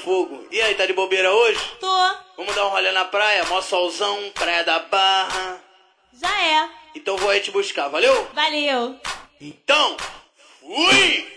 fogo. E aí, tá de bobeira hoje? Tô. Vamos dar um rolê na praia? Mó solzão, praia da Barra. Já é. Então vou aí te buscar, valeu? Valeu. Então, fui!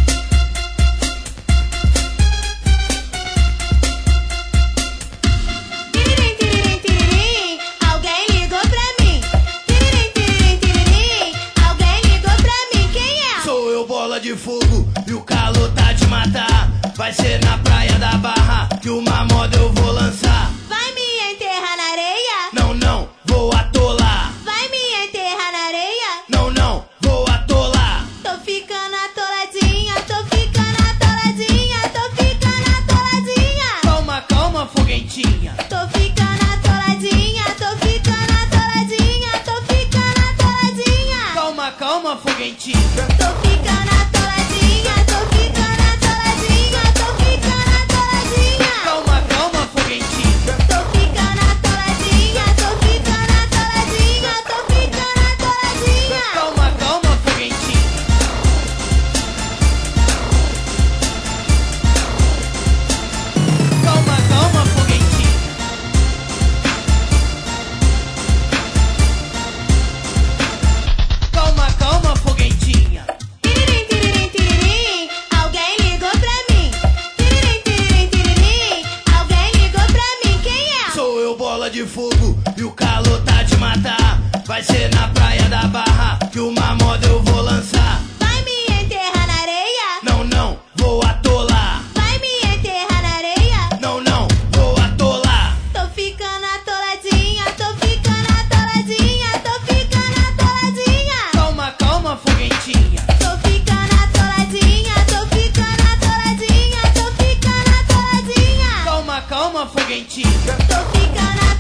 Tiririm, tiririm, tiririm, alguém ligou pra mim. Tiririm, tiririm, tiririm, alguém ligou pra mim. Quem é? Sou eu, bola de fogo, e o calor tá de matar. Vai ser na praia da Barra que uma moda eu vou lançar. Vai me enterrar na areia? Não, não, vou atolar. Vai me enterrar na areia? Não, não, vou atolar. Tô ficando atoladinha, tô ficando atoladinha, tô ficando atoladinha. Calma, calma, foguentinha. Tô ficando atoladinha, tô ficando atoladinha, tô ficando atoladinha. Calma, calma, foguentinha. Tô ficando atoladinha, tô ficando atoladinha, tô ficando atoladinha. Calma, calma, foguentinha. Tô ficando atoladinha, tô ficando atoladinha, tô ficando atoladinha. Calma, calma, foguentinha. Calma, calma, foguentinha. Calma, calma, foguentinha. Tiririm, tiririm, tiririm, alguém ligou pra mim. Tiririm, tiririm, tiririm, alguém ligou pra mim. Quem é? Sou eu, bola de fogo, e o calor tá de matar. Vai ser na praia da Barra que uma moda eu vou lançar. Vai me enterrar na areia? Não, não, vou atolar. Vai me enterrar na areia? Não, não, vou atolar. Tô ficando atoladinha, tô ficando atoladinha, tô ficando atoladinha. Calma, calma, foguentinha. Tô ficando atoladinha, tô ficando atoladinha, tô ficando atoladinha. Calma, calma, foguentinha. Tô ficando